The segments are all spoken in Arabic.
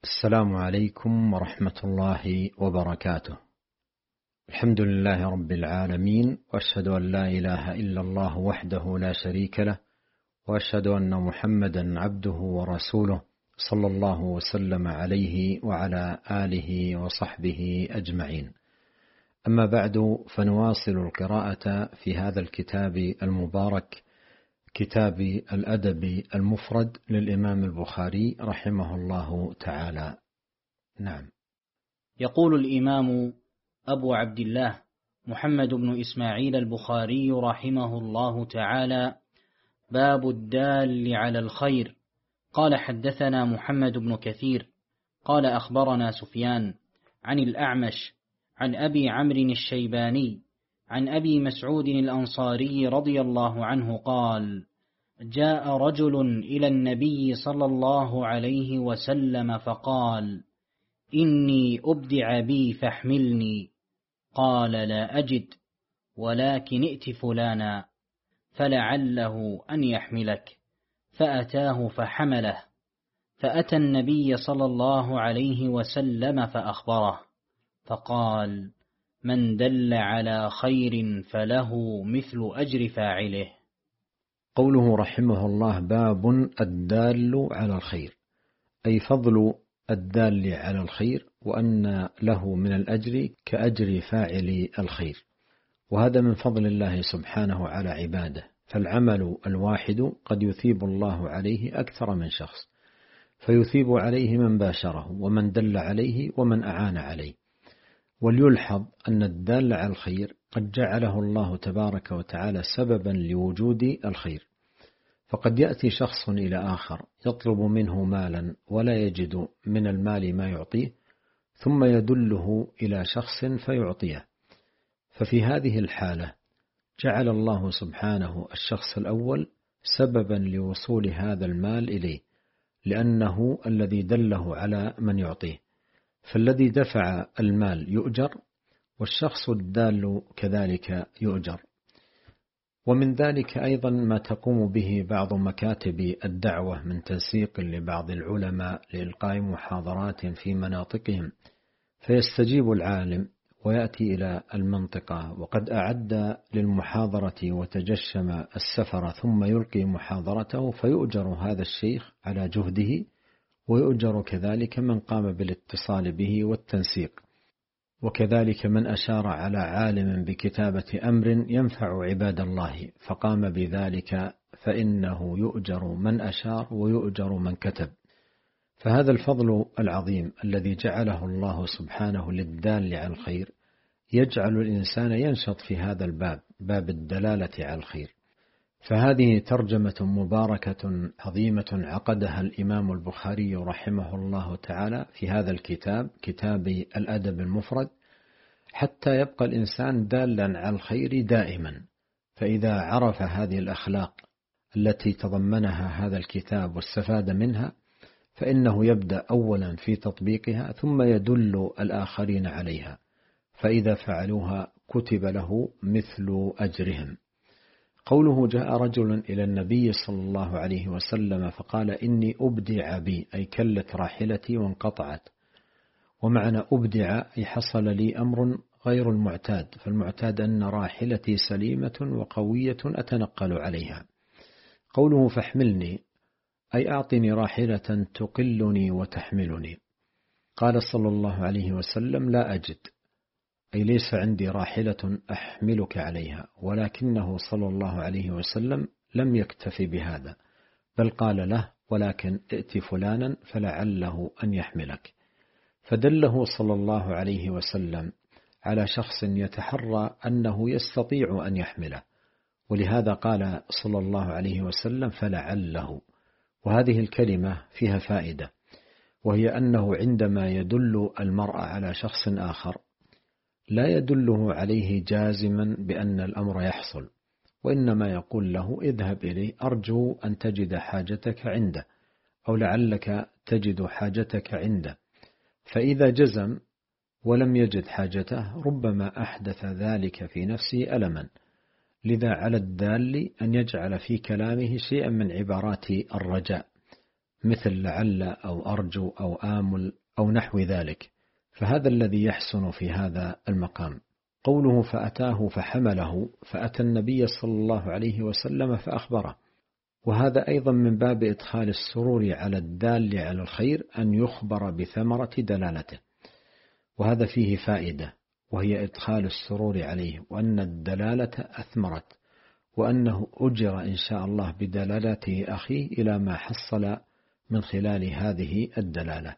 السلام عليكم ورحمة الله وبركاته. الحمد لله رب العالمين، وأشهد أن لا إله إلا الله وحده لا شريك له، وأشهد أن محمدا عبده ورسوله صلى الله وسلم عليه وعلى آله وصحبه أجمعين. أما بعد، فنواصل القراءة في هذا الكتاب المبارك، كتاب الأدب المفرد للإمام البخاري رحمه الله تعالى. نعم. يقول الإمام أبو عبد الله محمد بن إسماعيل البخاري رحمه الله تعالى: باب الدال على الخير. قال: حدثنا محمد بن كثير قال: أخبرنا سفيان عن الأعمش عن أبي عمرو الشيباني عن أبي مسعود الأنصاري رضي الله عنه قال: جاء رجل إلى النبي صلى الله عليه وسلم فقال: إني أبدع بي فاحملني. قال: لا أجد، ولكن ائت فلانا فلعله أن يحملك. فأتاه فحمله، فأتى النبي صلى الله عليه وسلم فأخبره، فقال: من دل على خير فله مثل أجر فاعله. قوله رحمه الله: باب الدال على الخير، أي فضل الدال على الخير، وأن له من الأجر كأجر فاعل الخير، وهذا من فضل الله سبحانه على عباده. فالعمل الواحد قد يثيب الله عليه أكثر من شخص، فيثيب عليه من باشره ومن دل عليه ومن أعان عليه. وليلحظ أن الدال على الخير قد جعله الله تبارك وتعالى سببا لوجود الخير، فقد يأتي شخص إلى آخر يطلب منه مالا ولا يجد من المال ما يعطيه، ثم يدله إلى شخص فيعطيه، ففي هذه الحالة جعل الله سبحانه الشخص الأول سببا لوصول هذا المال إليه، لأنه الذي دله على من يعطيه، فالذي دفع المال يؤجر، والشخص الدال كذلك يؤجر. ومن ذلك أيضا ما تقوم به بعض مكاتب الدعوة من تنسيق لبعض العلماء لإلقاء محاضرات في مناطقهم، فيستجيب العالم ويأتي إلى المنطقة وقد أعد للمحاضرة وتجشم السفر، ثم يلقي محاضرته، فيؤجر هذا الشيخ على جهده، ويؤجر كذلك من قام بالاتصال به والتنسيق، وكذلك من أشار على عالم بكتابة أمر ينفع عباد الله فقام بذلك، فإنه يؤجر من أشار ويؤجر من كتب. فهذا الفضل العظيم الذي جعله الله سبحانه للدال على الخير يجعل الإنسان ينشط في هذا الباب، باب الدلالة على الخير. فهذه ترجمة مباركة عظيمة عقدها الإمام البخاري رحمه الله تعالى في هذا الكتاب، كتاب الأدب المفرد، حتى يبقى الإنسان دالا على الخير دائما. فإذا عرف هذه الأخلاق التي تضمنها هذا الكتاب واستفاد منها، فإنه يبدأ أولا في تطبيقها، ثم يدل الآخرين عليها، فإذا فعلوها كتب له مثل أجرهم. قوله: جاء رجل إلى النبي صلى الله عليه وسلم فقال: إني أبدع بي، أي كلت راحلتي وانقطعت. ومعنى أبدع أي حصل لي أمر غير المعتاد، فالمعتاد أن راحلتي سليمة وقوية أتنقل عليها. قوله: فاحملني، أي أعطني راحلة تقلني وتحملني. قال صلى الله عليه وسلم: لا أجد، أي ليس عندي راحلة أحملك عليها، ولكنه صلى الله عليه وسلم لم يكتفي بهذا، بل قال له: ولكن ائت فلانا فلعله أن يحملك. فدله صلى الله عليه وسلم على شخص يتحرى أنه يستطيع أن يحمله، ولهذا قال صلى الله عليه وسلم: فلعله. وهذه الكلمة فيها فائدة، وهي أنه عندما يدل المرء على شخص آخر لا يدله عليه جازما بأن الأمر يحصل، وإنما يقول له: اذهب إليه، أرجو أن تجد حاجتك عنده، أو لعلك تجد حاجتك عنده. فإذا جزم ولم يجد حاجته ربما أحدث ذلك في نفسه ألما. لذا على الدال أن يجعل في كلامه شيئا من عبارات الرجاء، مثل لعل أو أرجو أو آمل أو نحو ذلك، فهذا الذي يحسن في هذا المقام. قوله فأتاه فحمله، فأتى النبي صلى الله عليه وسلم فأخبره، وهذا أيضا من باب إدخال السرور على الدال على الخير أن يخبر بثمرة دلالته، وهذا فيه فائدة، وهي إدخال السرور عليه، وأن الدلالة أثمرت، وأنه أجر إن شاء الله بدلالته أخيه إلى ما حصل من خلال هذه الدلالة.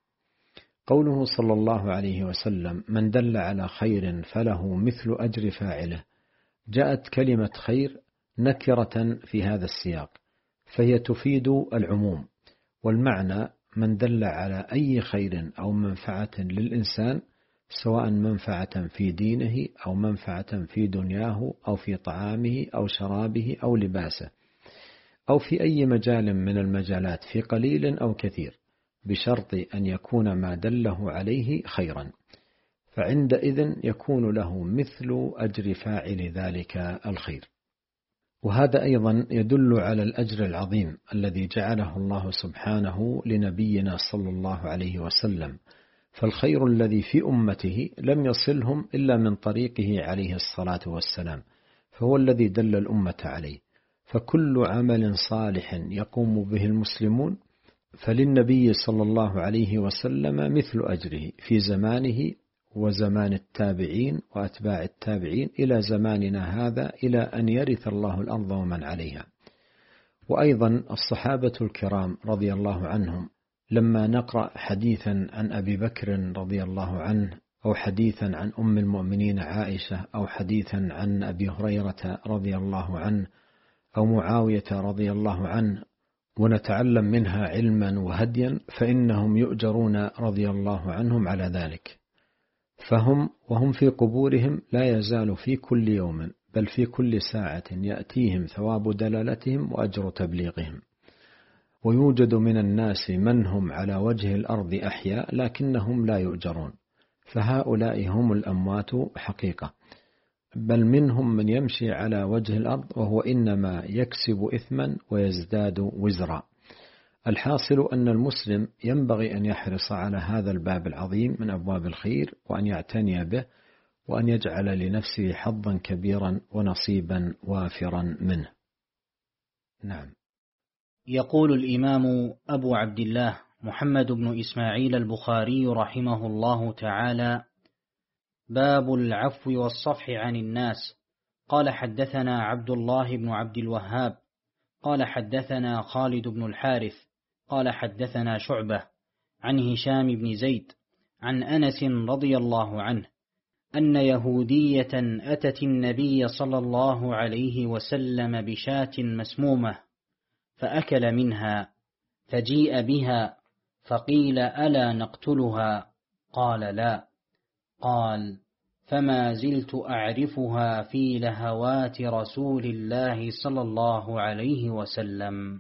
قوله صلى الله عليه وسلم من دل على خير فله مثل أجر فاعله، جاءت كلمة خير نكرة في هذا السياق، فهي تفيد العموم، والمعنى من دل على أي خير أو منفعة للإنسان، سواء منفعة في دينه أو منفعة في دنياه أو في طعامه أو شرابه أو لباسه، أو في أي مجال من المجالات في قليل أو كثير، بشرط أن يكون ما دله عليه خيرا، فعندئذ يكون له مثل أجر فاعل ذلك الخير. وهذا أيضا يدل على الأجر العظيم الذي جعله الله سبحانه لنبينا صلى الله عليه وسلم، فالخير الذي في أمته لم يصلهم إلا من طريقه عليه الصلاة والسلام، فهو الذي دل الأمة عليه. فكل عمل صالح يقوم به المسلمون فللنبي صلى الله عليه وسلم مثل أجره في زمانه وزمان التابعين وأتباع التابعين إلى زماننا هذا، إلى أن يرث الله الأرض ومن عليها. وأيضا الصحابة الكرام رضي الله عنهم، لما نقرأ حديثا عن أبي بكر رضي الله عنه، أو حديثا عن أم المؤمنين عائشة، أو حديثا عن أبي هريرة رضي الله عنه، أو معاوية رضي الله عنه، ونتعلم منها علما وهديا، فإنهم يؤجرون رضي الله عنهم على ذلك، وهم في قبورهم لا يزال في كل يوم بل في كل ساعة يأتيهم ثواب دلالتهم وأجر تبليغهم. ويوجد من الناس من هم على وجه الأرض أحياء لكنهم لا يؤجرون، فهؤلاء هم الأموات حقيقة، بل منهم من يمشي على وجه الأرض وهو إنما يكسب إثما ويزداد وزرا. الحاصل أن المسلم ينبغي أن يحرص على هذا الباب العظيم من أبواب الخير، وأن يعتني به، وأن يجعل لنفسه حظا كبيرا ونصيبا وافرا منه. نعم. يقول الإمام أبو عبد الله محمد بن إسماعيل البخاري رحمه الله تعالى: باب العفو والصفح عن الناس. قال حدثنا عبد الله بن عبد الوهاب قال حدثنا خالد بن الحارث قال حدثنا شعبة عن هشام بن زيد عن أنس رضي الله عنه أن يهودية أتت النبي صلى الله عليه وسلم بشاة مسمومة فأكل منها، فجيء بها فقيل: ألا نقتلها؟ قال: لا. قال: فما زلت أعرفها في لهوات رسول الله صلى الله عليه وسلم.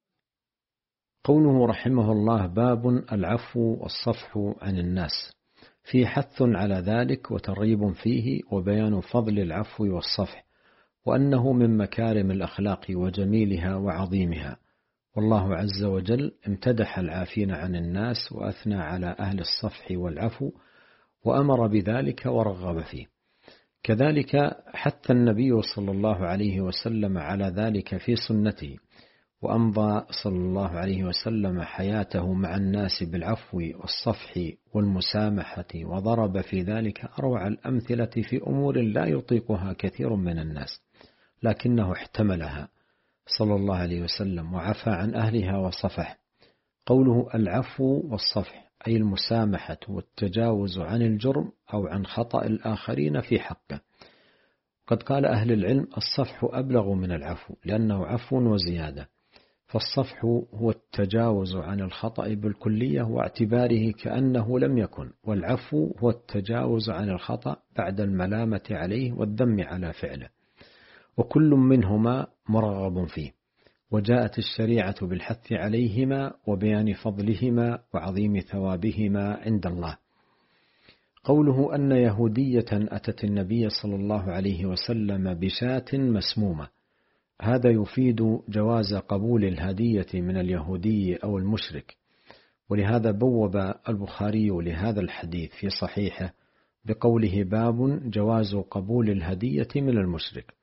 قوله رحمه الله: باب العفو والصفح عن الناس، في حث على ذلك وترغيب فيه، وبيان فضل العفو والصفح، وأنه من مكارم الأخلاق وجميلها وعظيمها. والله عز وجل امتدح العافين عن الناس وأثنى على أهل الصفح والعفو، وأمر بذلك ورغب فيه. كذلك حث النبي صلى الله عليه وسلم على ذلك في سنته، وأمضى صلى الله عليه وسلم حياته مع الناس بالعفو والصفح والمسامحة، وضرب في ذلك أروع الأمثلة في أمور لا يطيقها كثير من الناس، لكنه احتملها صلى الله عليه وسلم وعفى عن أهلها وصفح. قوله العفو والصفح أي المسامحة والتجاوز عن الجرم أو عن خطأ الآخرين في حقه. قد قال أهل العلم: الصفح أبلغ من العفو، لأنه عفو وزيادة، فالصفح هو التجاوز عن الخطأ بالكلية واعتباره كأنه لم يكن، والعفو هو التجاوز عن الخطأ بعد الملامة عليه والذم على فعله، وكل منهما مرغب فيه، وجاءت الشريعة بالحث عليهما وبيان فضلهما وعظيم ثوابهما عند الله. قوله أن يهودية أتت النبي صلى الله عليه وسلم بشاة مسمومة، هذا يفيد جواز قبول الهدية من اليهودي أو المشرك، ولهذا بوب البخاري لهذا الحديث في صحيحه بقوله باب جواز قبول الهدية من المشرك.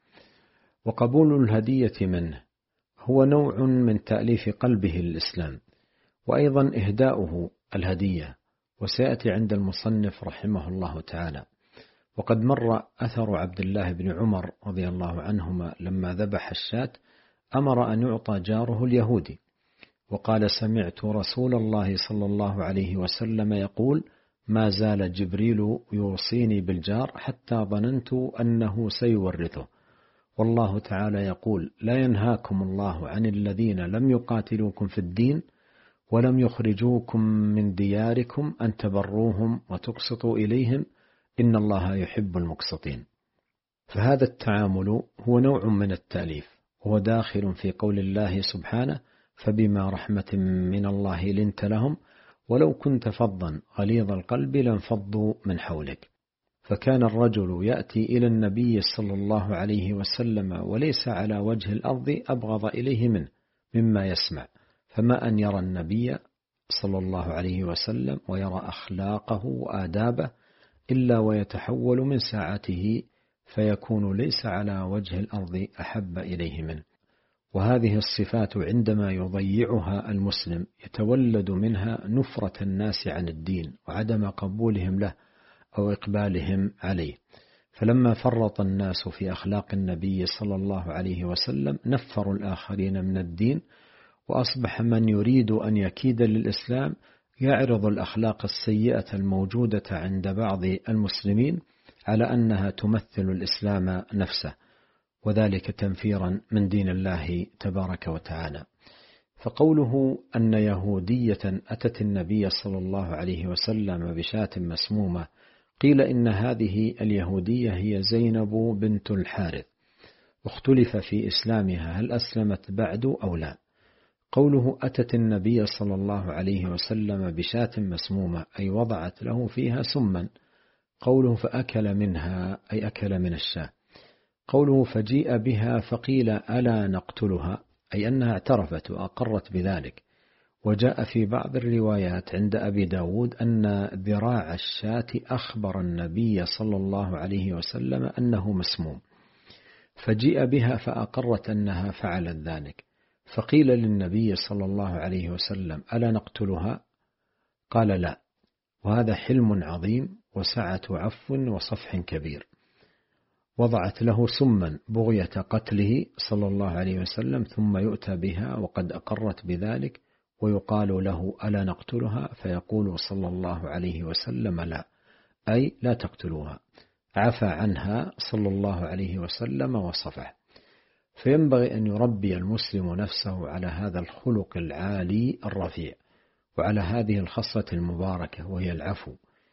وقبول الهدية منه هو نوع من تأليف قلبه للإسلام، وأيضا إهداؤه الهدية، وسيأتي عند المصنف رحمه الله تعالى. وقد مر أثر عبد الله بن عمر رضي الله عنهما لما ذبح الشاة أمر أن يعطى جاره اليهودي، وقال سمعت رسول الله صلى الله عليه وسلم يقول ما زال جبريل يوصيني بالجار حتى ظننت أنه سيورثه، والله تعالى يقول لا ينهاكم الله عن الذين لم يقاتلوكم في الدين ولم يخرجوكم من دياركم أن تبروهم وتقسطوا إليهم إن الله يحب المقسطين. فهذا التعامل هو نوع من التأليف، وهو داخل في قول الله سبحانه فبما رحمة من الله لنت لهم ولو كنت فظا غليظ القلب لانفضوا من حولك. فكان الرجل يأتي إلى النبي صلى الله عليه وسلم وليس على وجه الأرض أبغض إليه منه مما يسمع، فما أن يرى النبي صلى الله عليه وسلم ويرى أخلاقه وآدابه إلا ويتحول من ساعته فيكون ليس على وجه الأرض أحب إليه منه. وهذه الصفات عندما يضيعها المسلم يتولد منها نفرة الناس عن الدين وعدم قبولهم له أو إقبالهم عليه. فلما فرط الناس في أخلاق النبي صلى الله عليه وسلم نفروا الآخرين من الدين، وأصبح من يريد أن يكيد للإسلام يعرض الأخلاق السيئة الموجودة عند بعض المسلمين على أنها تمثل الإسلام نفسه، وذلك تنفيرا من دين الله تبارك وتعالى. فقوله أن يهودية أتت النبي صلى الله عليه وسلم بشاة مسمومة، قيل إن هذه اليهودية هي زينب بنت الحارث، واختلف في إسلامها هل أسلمت بعد أو لا. قوله أتت النبي صلى الله عليه وسلم بشاة مسمومة أي وضعت له فيها سما. قوله فأكل منها أي أكل من الشاة. قوله فجيء بها فقيل ألا نقتلها أي أنها اعترفت وأقرت بذلك. وجاء في بعض الروايات عند أبي داود أن ذراع الشاة أخبر النبي صلى الله عليه وسلم أنه مسموم، فجيء بها فأقرت أنها فعلت ذلك، فقيل للنبي صلى الله عليه وسلم ألا نقتلها؟ قال لا، وهذا حلم عظيم وسعة عفو وصفح كبير. وضعت له سما بغية قتله صلى الله عليه وسلم، ثم يؤتى بها وقد أقرت بذلك ويقال له ألا نقتلها؟ فيقول صلى الله عليه وسلم لا، أي لا تقتلوها، عفى عنها صلى الله عليه وسلم وصفح. فينبغي أن يربي المسلم نفسه على هذا الخلق العالي الرفيع وعلى هذه الخصلة المباركة وهي العفو.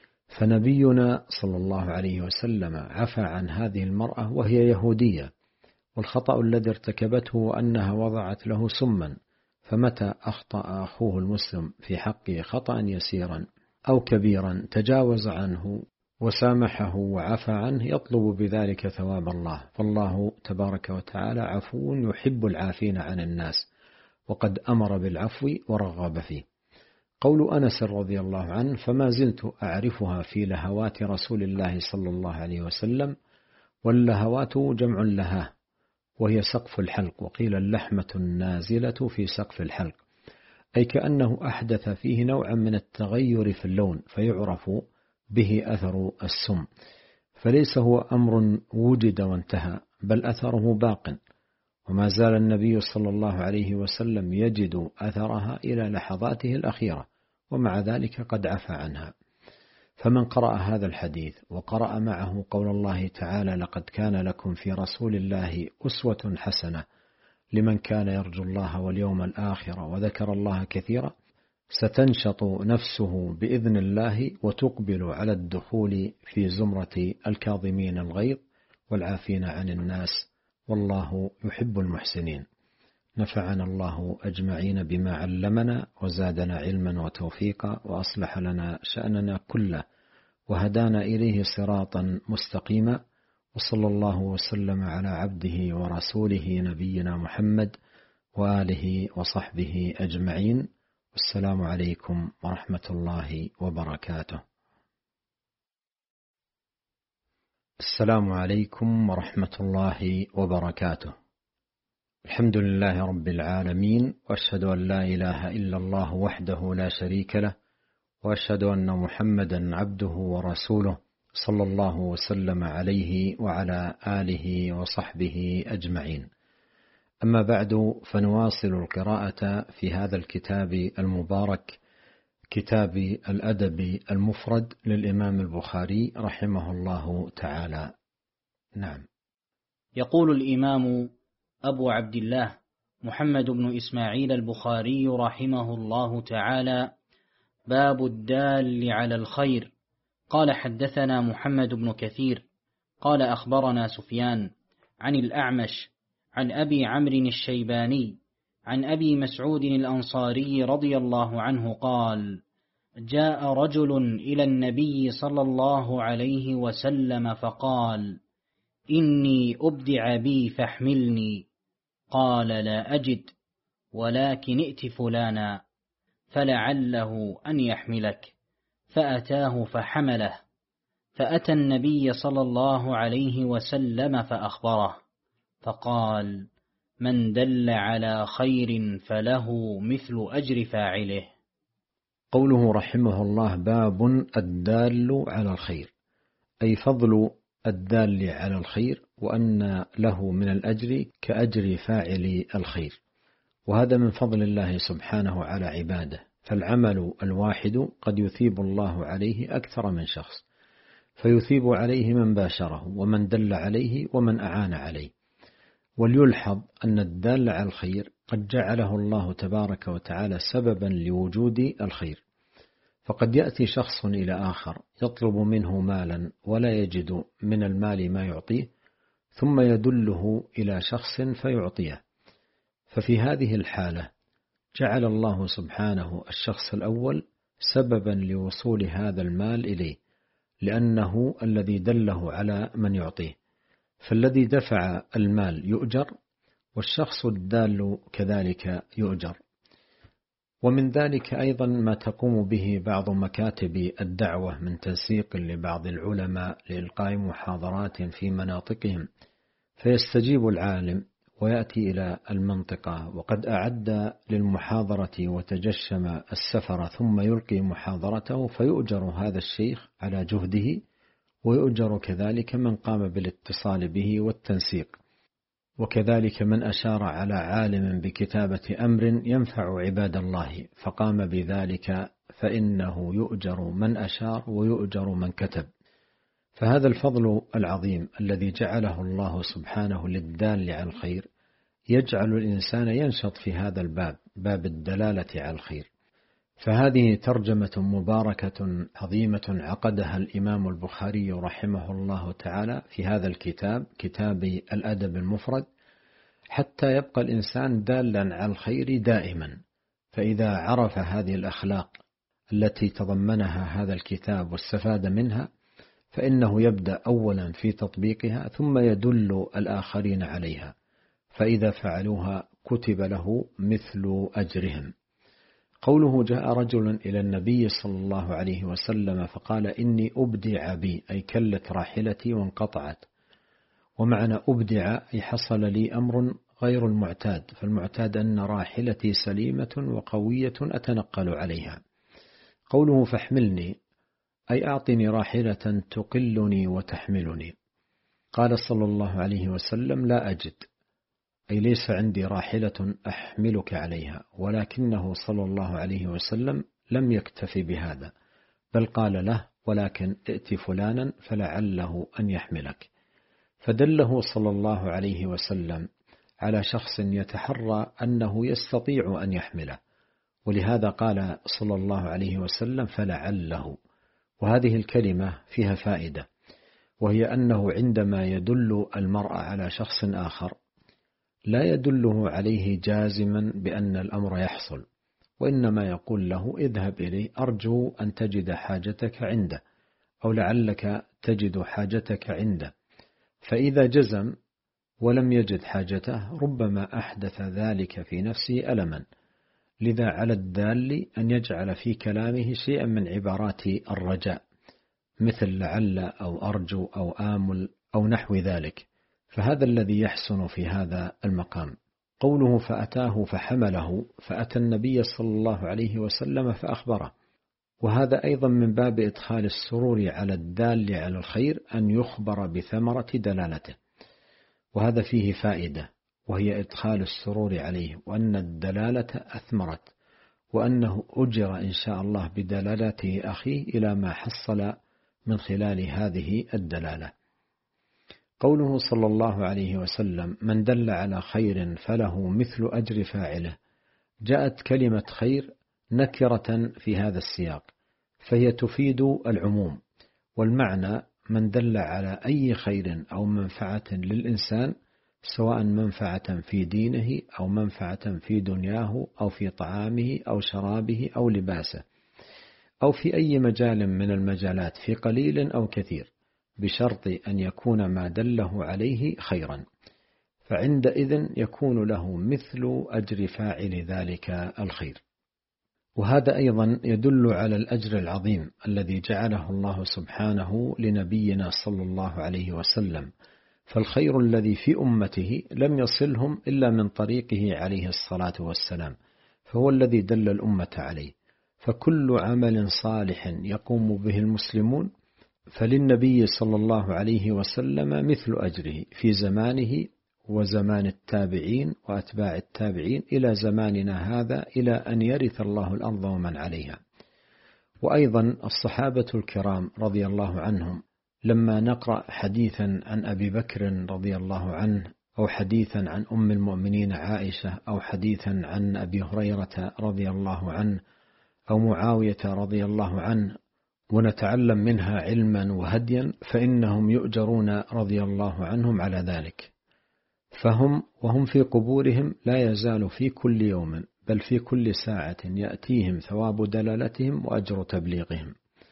فنبينا صلى الله عليه وسلم عفى عن هذه المرأة وهي يهودية، والخطأ الذي ارتكبته أنها وضعت له سما، فمتى أخطأ أخوه المسلم في حقه خطأ يسيرا أو كبيرا تجاوز عنه وسامحه وعفى عنه يطلب بذلك ثواب الله، فالله تبارك وتعالى عفو يحب العافين عن الناس، وقد أمر بالعفو ورغب فيه. قول أنس رضي الله عنه فما زلت أعرفها في لهوات رسول الله صلى الله عليه وسلم، واللهوات جمع لها وهي سقف الحلق، وقيل اللحمة النازلة في سقف الحلق، أي كأنه أحدث فيه نوعا من التغير في اللون فيعرف به أثر السم، فليس هو أمر وجد وانتهى بل أثره باق، وما زال النبي صلى الله عليه وسلم يجد أثرها إلى لحظاته الأخيرة، ومع ذلك قد عفى عنها. فمن قرأ هذا الحديث وقرأ معه قول الله تعالى لقد كان لكم في رسول الله أسوة حسنة لمن كان يرجو الله واليوم الآخر وذكر الله كثيرا، ستنشط نفسه بإذن الله وتقبل على الدخول في زمرة الكاظمين الغيظ والعافين عن الناس، والله يحب المحسنين. نفعنا الله أجمعين بما علمنا وزادنا علما وتوفيقا، وأصلح لنا شأننا كله، وهدانا إليه صراطا مستقيما، وصلى الله وسلم على عبده ورسوله نبينا محمد وآله وصحبه أجمعين. والسلام عليكم ورحمة الله وبركاته. السلام عليكم ورحمة الله وبركاته. الحمد لله رب العالمين، وأشهد أن لا إله إلا الله وحده لا شريك له، وأشهد أن محمدا عبده ورسوله صلى الله وسلم عليه وعلى آله وصحبه أجمعين. أما بعد، فنواصل القراءة في هذا الكتاب المبارك، كتاب الأدب المفرد للإمام البخاري رحمه الله تعالى. نعم. يقول الإمام أبو عبد الله محمد بن إسماعيل البخاري رحمه الله تعالى: باب الدال على الخير. قال: حدثنا محمد بن كثير قال: أخبرنا سفيان عن الأعمش عن أبي عمرو الشيباني عن أبي مسعود الأنصاري رضي الله عنه قال: جاء رجل إلى النبي صلى الله عليه وسلم فقال: إني أبدع بي فاحملني. قال: لا أجد، ولكن ائت فلانا فلعله أن يحملك. فأتاه فحمله. فأتى النبي صلى الله عليه وسلم فأخبره، فقال: من دل على خير فله مثل أجر فاعله. قوله رحمه الله: باب الدال على الخير، أي فضل الدال على الخير، وأن له من الأجر كأجر فاعل الخير. وهذا من فضل الله سبحانه على عباده، فالعمل الواحد قد يثيب الله عليه أكثر من شخص، فيثيب عليه من باشره ومن دل عليه ومن أعان عليه. وليلحظ أن الدال على الخير قد جعله الله تبارك وتعالى سببا لوجود الخير، فقد يأتي شخص إلى آخر يطلب منه مالا ولا يجد من المال ما يعطيه، ثم يدله إلى شخص فيعطيه، ففي هذه الحالة جعل الله سبحانه الشخص الأول سببا لوصول هذا المال إليه، لأنه الذي دله على من يعطيه، فالذي دفع المال يؤجر، والشخص الدال كذلك يؤجر. ومن ذلك أيضا ما تقوم به بعض مكاتب الدعوة من تنسيق لبعض العلماء لإلقاء محاضرات في مناطقهم، فيستجيب العالم ويأتي إلى المنطقة وقد أعد للمحاضرة وتجشم السفر، ثم يلقي محاضرته، فيؤجر هذا الشيخ على جهده، ويؤجر كذلك من قام بالاتصال به والتنسيق، وكذلك من أشار على عالم بكتابة أمر ينفع عباد الله فقام بذلك، فإنه يؤجر من أشار ويؤجر من كتب. فهذا الفضل العظيم الذي جعله الله سبحانه للدال على الخير يجعل الإنسان ينشط في هذا الباب، باب الدلالة على الخير. فهذه ترجمة مباركة عظيمة عقدها الإمام البخاري رحمه الله تعالى في هذا الكتاب، كتاب الأدب المفرد، حتى يبقى الإنسان دالا على الخير دائما. فإذا عرف هذه الأخلاق التي تضمنها هذا الكتاب واستفاد منها، فإنه يبدأ أولا في تطبيقها، ثم يدل الآخرين عليها، فإذا فعلوها كتب له مثل أجرهم. قوله: جاء رجل إلى النبي صلى الله عليه وسلم فقال: إني أبدع بي، أي كلت راحلتي وانقطعت. ومعنى أبدع أي حصل لي أمر غير المعتاد، فالمعتاد أن راحلتي سليمة وقوية أتنقل عليها. قوله: فاحملني، أي أعطني راحلة تقلني وتحملني. قال صلى الله عليه وسلم: لا أجد، أي ليس عندي راحلة أحملك عليها. ولكنه صلى الله عليه وسلم لم يكتف بهذا، بل قال له: ولكن ائت فلانا فلعله أن يحملك. فدله صلى الله عليه وسلم على شخص يتحرى أنه يستطيع أن يحمله، ولهذا قال صلى الله عليه وسلم: فلعله. وهذه الكلمة فيها فائدة، وهي أنه عندما يدل المرء على شخص آخر لا يدله عليه جازما بأن الأمر يحصل، وإنما يقول له: اذهب إليه، أرجو أن تجد حاجتك عنده، أو لعلك تجد حاجتك عنده. فإذا جزم ولم يجد حاجته ربما أحدث ذلك في نفسه ألما، لذا على الدال أن يجعل في كلامه شيئا من عبارات الرجاء، مثل لعل أو أرجو أو آمل أو نحو ذلك، فهذا الذي يحسن في هذا المقام. قوله فأتاه فحمله، فأتى النبي صلى الله عليه وسلم فأخبره، وهذا أيضا من باب إدخال السرور على الدال على الخير أن يخبر بثمرة دلالته، وهذا فيه فائدة، وهي إدخال السرور عليه، وأن الدلالة أثمرت، وأنه أجر إن شاء الله بدلالته أخيه إلى ما حصل من خلال هذه الدلالة. قوله صلى الله عليه وسلم من دل على خير فله مثل أجر فاعله، جاءت كلمة خير نكرة في هذا السياق، فهي تفيد العموم، والمعنى من دل على أي خير أو منفعة للإنسان، سواء منفعة في دينه أو منفعة في دنياه أو في طعامه أو شرابه أو لباسه، أو في أي مجال من المجالات في قليل أو كثير، بشرط أن يكون ما دله عليه خيرا، فعندئذ يكون له مثل أجر فاعل ذلك الخير. وهذا أيضا يدل على الأجر العظيم الذي جعله الله سبحانه لنبينا صلى الله عليه وسلم، فالخير الذي في أمته لم يصلهم إلا من طريقه عليه الصلاة والسلام، فهو الذي دل الأمة عليه. فكل عمل صالح يقوم به المسلمون فللنبي صلى الله عليه وسلم مثل أجره في زمانه وزمان التابعين وأتباع التابعين إلى زماننا هذا، إلى أن يرث الله الأرض ومن عليها. وأيضا الصحابة الكرام رضي الله عنهم، لما نقرأ حديثا عن أبي بكر رضي الله عنه، أو حديثا عن أم المؤمنين عائشة، أو حديثا عن أبي هريرة رضي الله عنه، أو معاوية رضي الله عنه، ونتعلم منها علما وهديا، فإنهم يؤجرون رضي الله عنهم على ذلك، فهم وهم في قبورهم لا يزال في كل يوم بل في كل ساعة يأتيهم ثواب دلالتهم وأجر تبليغهم.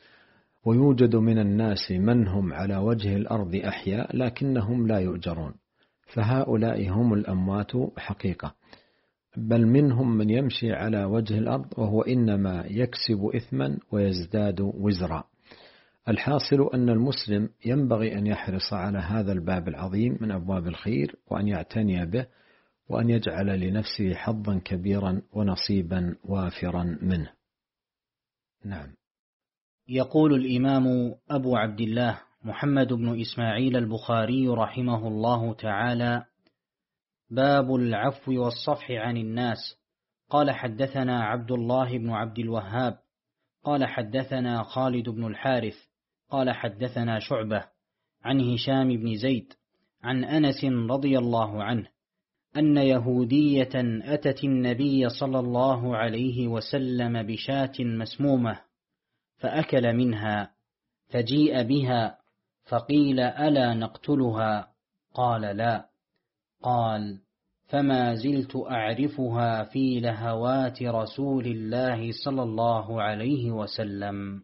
ويوجد من الناس من هم على وجه الأرض أحياء لكنهم لا يؤجرون، فهؤلاء هم الأموات حقيقة، بل منهم من يمشي على وجه الأرض وهو إنما يكسب إثما ويزداد وزرا. الحاصل أن المسلم ينبغي أن يحرص على هذا الباب العظيم من أبواب الخير، وأن يعتني به، وأن يجعل لنفسه حظا كبيرا ونصيبا وافرا منه. نعم. يقول الإمام أبو عبد الله محمد بن إسماعيل البخاري رحمه الله تعالى: باب العفو والصفح عن الناس. قال حدثنا عبد الله بن عبد الوهاب قال حدثنا خالد بن الحارث قال حدثنا شعبة عن هشام بن زيد عن أنس رضي الله عنه أن يهودية أتت النبي صلى الله عليه وسلم بشاة مسمومة فأكل منها، فجيء بها فقيل: ألا نقتلها؟ قال: لا. قال: فما زلت أعرفها في لهوات رسول الله صلى الله عليه وسلم.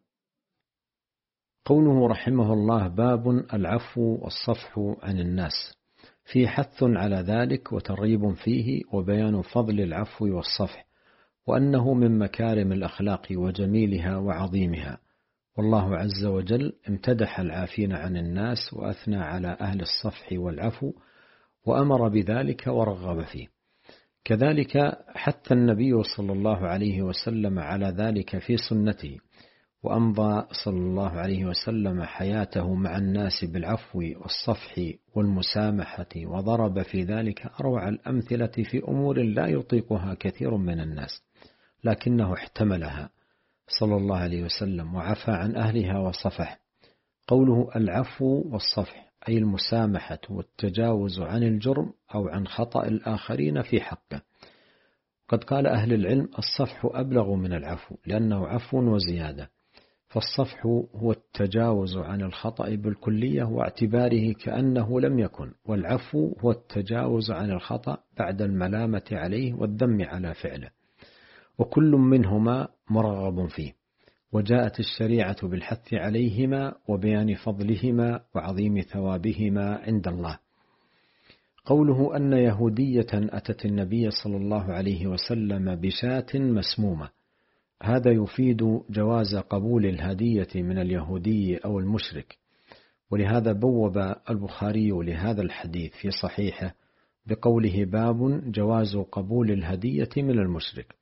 قوله رحمه الله: باب العفو والصفح عن الناس، في حث على ذلك وترغيب فيه، وبيان فضل العفو والصفح، وأنه من مكارم الأخلاق وجميلها وعظيمها. والله عز وجل امتدح العافين عن الناس وأثنى على أهل الصفح والعفو، وأمر بذلك ورغب فيه. كذلك حث النبي صلى الله عليه وسلم على ذلك في سنته، وأمضى صلى الله عليه وسلم حياته مع الناس بالعفو والصفح والمسامحة، وضرب في ذلك أروع الأمثلة في أمور لا يطيقها كثير من الناس، لكنه احتملها صلى الله عليه وسلم وعفى عن أهلها وصفح. قوله العفو والصفح أي المسامحة والتجاوز عن الجرم أو عن خطأ الآخرين في حقه. قد قال أهل العلم: الصفح أبلغ من العفو، لأنه عفو وزيادة، فالصفح هو التجاوز عن الخطأ بالكلية واعتباره كأنه لم يكن، والعفو هو التجاوز عن الخطأ بعد الملامة عليه والذم على فعله، وكل منهما مرغب فيه. وجاءت الشريعة بالحث عليهما وبيان فضلهما وعظيم ثوابهما عند الله. قوله أن يهودية أتت النبي صلى الله عليه وسلم بشاة مسمومة، هذا يفيد جواز قبول الهدية من اليهودي أو المشرك، ولهذا بوب البخاري لهذا الحديث في صحيحه بقوله باب جواز قبول الهدية من المشرك.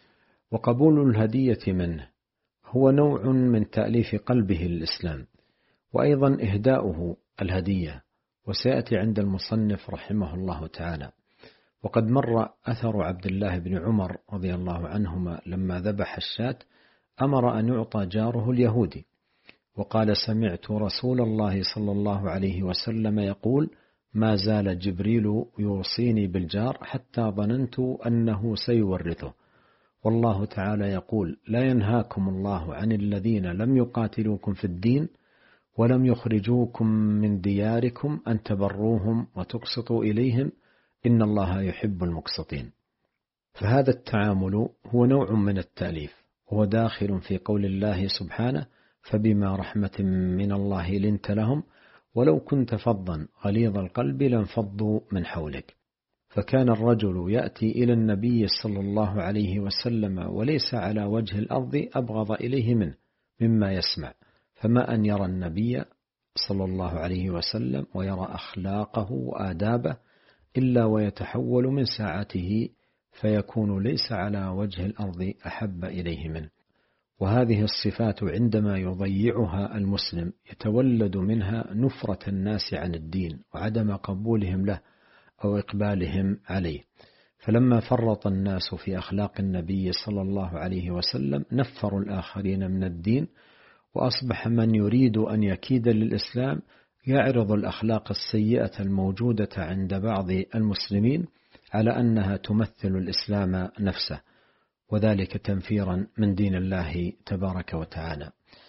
وقبول الهدية منه هو نوع من تأليف قلبه الإسلام، وأيضا إهداؤه الهدية، وسيأتي عند المصنف رحمه الله تعالى. وقد مر أثر عبد الله بن عمر رضي الله عنهما لما ذبح الشاة أمر أن يعطى جاره اليهودي، وقال سمعت رسول الله صلى الله عليه وسلم يقول ما زال جبريل يوصيني بالجار حتى ظننت أنه سيورثه، والله تعالى يقول لا ينهاكم الله عن الذين لم يقاتلوكم في الدين ولم يخرجوكم من دياركم أن تبروهم وتقسطوا إليهم إن الله يحب المقسطين. فهذا التعامل هو نوع من التأليف، وهو داخل في قول الله سبحانه فبما رحمة من الله لنت لهم ولو كنت فظا غليظ القلب لانفضوا من حولك. فكان الرجل يأتي إلى النبي صلى الله عليه وسلم وليس على وجه الأرض أبغض إليه منه مما يسمع، فما أن يرى النبي صلى الله عليه وسلم ويرى أخلاقه وآدابه إلا ويتحول من ساعته فيكون ليس على وجه الأرض أحب إليه منه. وهذه الصفات عندما يضيعها المسلم يتولد منها نفرة الناس عن الدين وعدم قبولهم له أو إقبالهم عليه. فلما فرط الناس في أخلاق النبي صلى الله عليه وسلم نفروا الآخرين من الدين، وأصبح من يريد أن يكيد للإسلام يعرض الأخلاق السيئة الموجودة عند بعض المسلمين على أنها تمثل الإسلام نفسه، وذلك تنفيرا من دين الله تبارك وتعالى.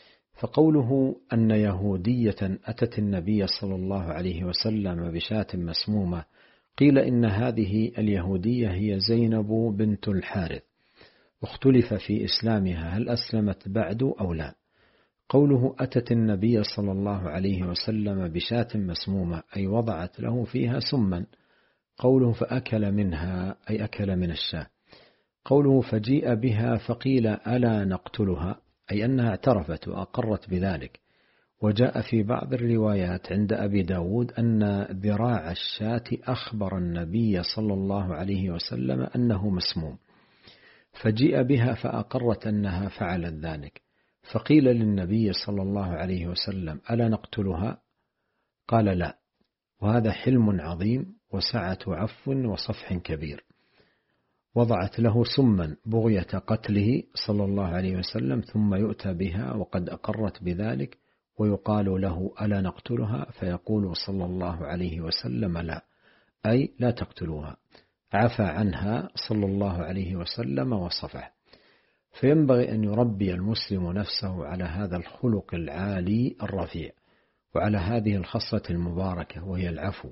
فقوله أن يهودية أتت النبي صلى الله عليه وسلم بشاة مسمومة، قيل إن هذه اليهودية هي زينب بنت الحارث، واختلف في إسلامها هل أسلمت بعد أو لا. قوله أتت النبي صلى الله عليه وسلم بشاة مسمومة أي وضعت له فيها سما. قوله فأكل منها أي أكل من الشاة. قوله فجيء بها فقيل ألا نقتلها أي أنها اعترفت وأقرت بذلك. وجاء في بعض الروايات عند أبي داود أن ذراع الشاة أخبر النبي صلى الله عليه وسلم أنه مسموم، فجيء بها فأقرت أنها فعلت ذلك، فقيل للنبي صلى الله عليه وسلم ألا نقتلها؟ قال لا، وهذا حلم عظيم وسعة عفو وصفح كبير. وضعت له سما بغية قتله صلى الله عليه وسلم، ثم يؤتى بها وقد أقرت بذلك ويقال له ألا نقتلها؟ فيقول صلى الله عليه وسلم لا، أي لا تقتلوها، عفى عنها صلى الله عليه وسلم وصفح. فينبغي أن يربي المسلم نفسه على هذا الخلق العالي الرفيع وعلى هذه الخصلة المباركة وهي العفو.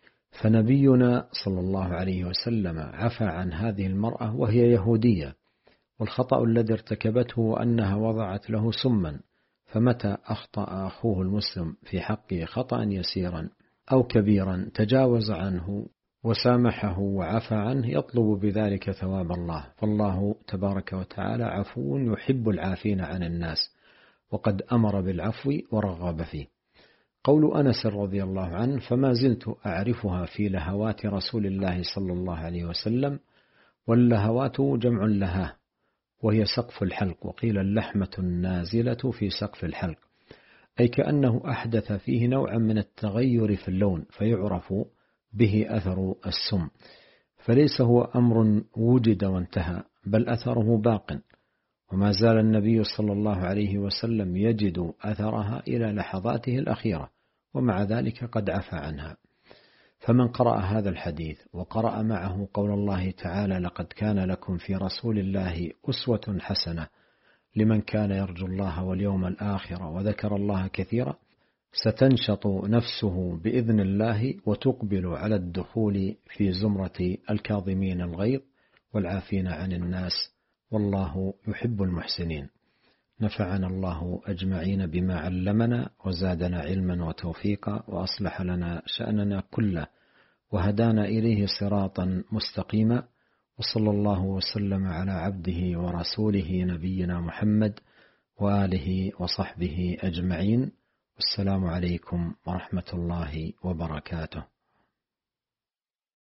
فنبينا صلى الله عليه وسلم عفى عن هذه المرأة وهي يهودية، والخطأ الذي ارتكبته أنها وضعت له سما، فمتى أخطأ أخوه المسلم في حقه خطأ يسيرا أو كبيرا تجاوز عنه وسامحه وعفى عنه يطلب بذلك ثواب الله، فالله تبارك وتعالى عفو يحب العافين عن الناس، وقد أمر بالعفو ورغب فيه. قول أنس رضي الله عنه فما زلت أعرفها في لهوات رسول الله صلى الله عليه وسلم، واللهوات جمع لها وهي سقف الحلق، وقيل اللحمة النازلة في سقف الحلق، أي كأنه أحدث فيه نوعا من التغير في اللون فيعرف به أثر السم، فليس هو أمر وجد وانتهى بل أثره باق، وما زال النبي صلى الله عليه وسلم يجد أثرها إلى لحظاته الأخيرة، ومع ذلك قد عفى عنها. فمن قرأ هذا الحديث وقرأ معه قول الله تعالى لقد كان لكم في رسول الله أسوة حسنة لمن كان يرجو الله واليوم الآخر وذكر الله كثيرا، ستنشط نفسه بإذن الله وتقبل على الدخول في زمرة الكاظمين الغيظ والعافين عن الناس، والله يحب المحسنين. نفعنا الله أجمعين بما علمنا وزادنا علما وتوفيقا وأصلح لنا شأننا كله وهدانا إليه صراطا مستقيما، وصلى الله وسلم على عبده ورسوله نبينا محمد وآله وصحبه أجمعين. والسلام عليكم ورحمة الله وبركاته.